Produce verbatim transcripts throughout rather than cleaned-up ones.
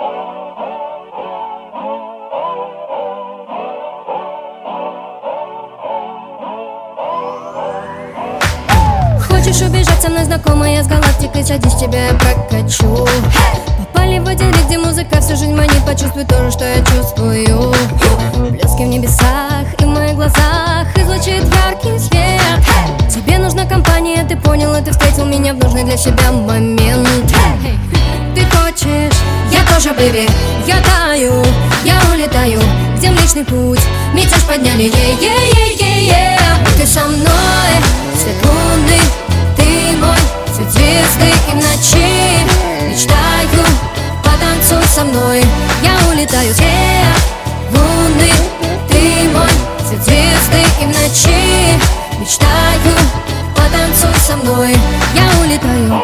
Хочешь убежать со мной, знакомая с галактикой? Садись, тебя я прокачу. Попали в один ряд, где музыка всю жизнь манит. Почувствуй то же, что я чувствую. Блески в небесах и в моих глазах излучит яркий свет. Тебе нужна компания, ты понял, и ты встретил меня в нужный для себя момент. Ты хочешь, я тоже, бэби. Я таю, я улетаю, где Млечный Путь. Мятеж подняли, е-е-е-е-е. Ты со мной, свет луны, ты мой, свет звезды и в ночи. Мечтаю, потанцуй со мной. Я улетаю, свет луны, ты мой, свет звезды и в ночи. Мечтаю, потанцуй со мной. Я улетаю.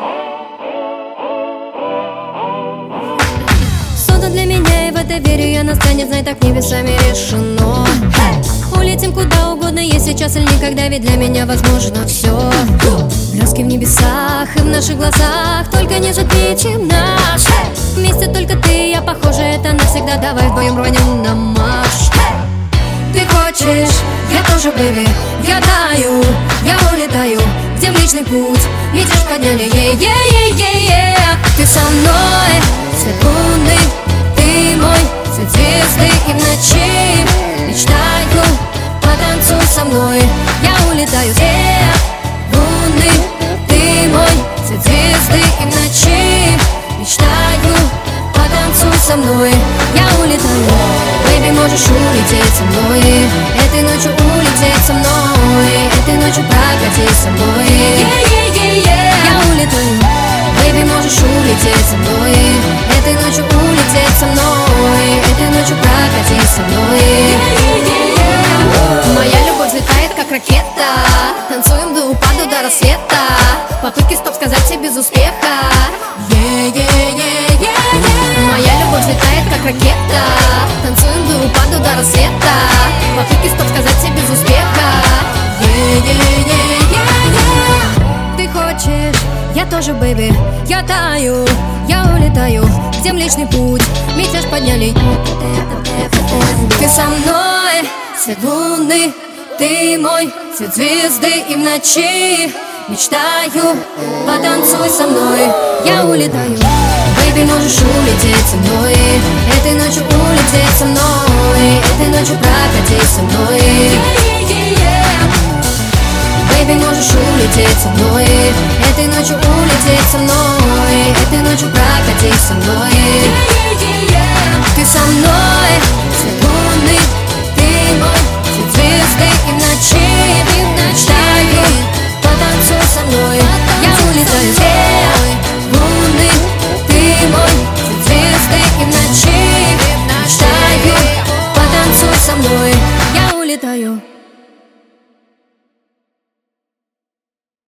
Для меня, и в это верю я, настанет, знай, так небесами решено. Улетим куда угодно, есть сейчас или никогда, ведь для меня возможно все. Блески в небесах и в наших глазах, только не затметим нас. Вместе только ты и я, похоже, это навсегда. Давай вдвоем рванем на марш. Ты хочешь, я тоже, бэби. Я таю, я улетаю, где Млечный Путь. Мятеж подняли, е-е-е-е-е. Ты со мной, свет луны, ты мой, свет звезды и в ночи. Мечтаю, потанцуй со мной. Я улетаю, свет луны, ты мой, свет звезды и в ночи. Мечтаю, потанцуй со мной. Я улетаю. Бэйби, можешь улететь со мной. Этой ночью улететь со мной. Этой ночью прокатись со мной. Я улетаю. Бэйби, можешь улететь со мной. Этой ночью улететь со мной. Этой ночью прокатись со мной. Моя любовь взлетает, как ракета. Танцуем до упаду, до рассвета. Попытки стоп сказать тебе без успеха. Е-е-е-е-е. Моя любовь взлетает, как ракета. Танцуем до упаду, до рассвета. Попытки стоп сказать тебе без успеха. Е-е-е-е-е. Ты хочешь, я тоже, бэби. Я таю, я улетаю, где Млечный Путь. Мятеж подняли. Ты со мной, свет луны, ты мой, свет звезды и в ночи. Мечтаю, потанцуй со мной. Я улетаю. Бэйби, можешь улететь со мной. Этой ночью улететь со мной. Этой ночью прокатись со мной. Бэйби, можешь улететь со мной. Этой ночью улететь со мной. Этой ночью прокатись со мной. Ты со мной, свет луны, ты мой, свет звезды и в ночи. Мечтаю, потанцуй со мной. Я улетаю. Свет луны, ты мой, свет звезды и в ночи. Мечтаю, потанцуй со мной. Я улетаю.